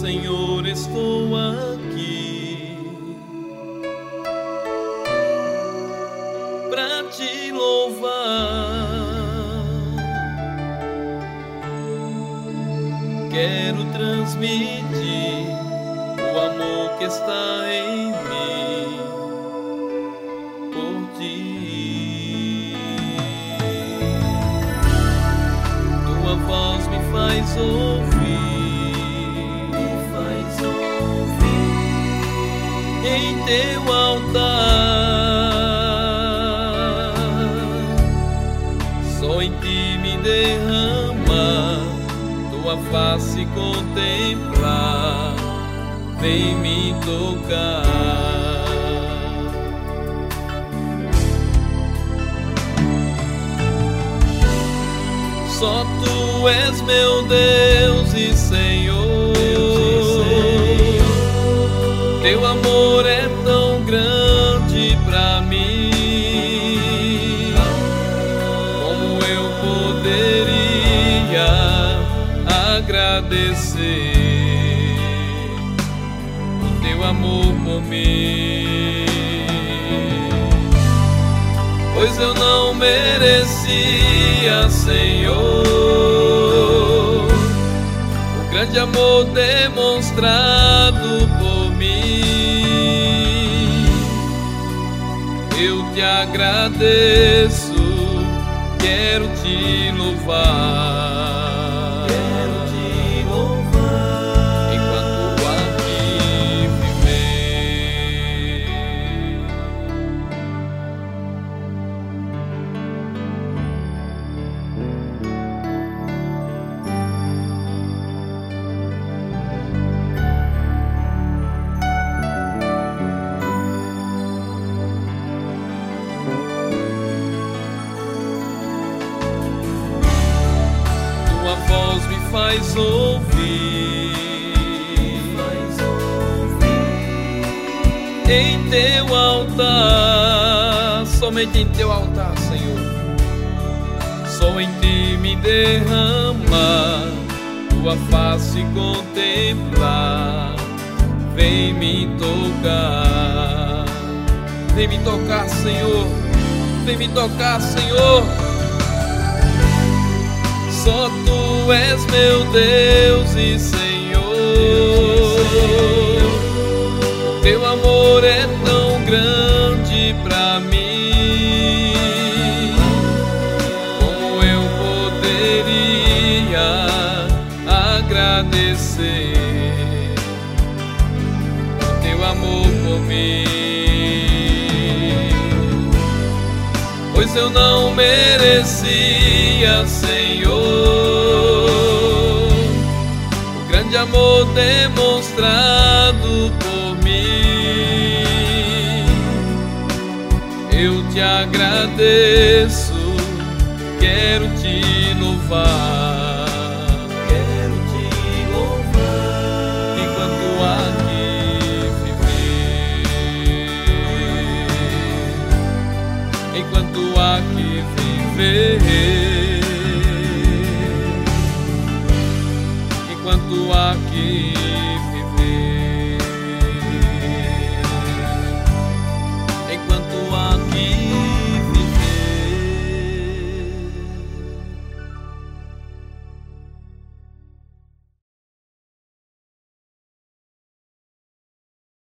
Senhor, estou aqui pra te louvar. Quero transmitir o amor que está em mim por ti. Tua voz me faz ouvir, em teu altar. Só em ti me derrama, tua face contemplar, vem me tocar. Só tu és meu Deus e Senhor. Teu amor é tão grande pra mim. Como eu poderia agradecer o teu amor por mim? Pois eu não merecia, Senhor, o grande amor demonstrado por mim. Eu te agradeço, quero te louvar, enquanto aqui viver. Tua voz me faz ouvir, em teu altar. Somente em teu altar, Senhor. Só em ti me derrama, tua face contemplar, vem me tocar. Vem me tocar, Senhor, vem me tocar, Senhor. Só tu és meu Deus e Senhor. Teu amor é tão grande pra mim. Como eu poderia agradecer o teu amor por mim? Pois eu não merecia, Senhor, o grande amor demonstrado por mim. Eu te agradeço, quero te louvar, enquanto aqui viver, enquanto aqui viver, enquanto aqui viver.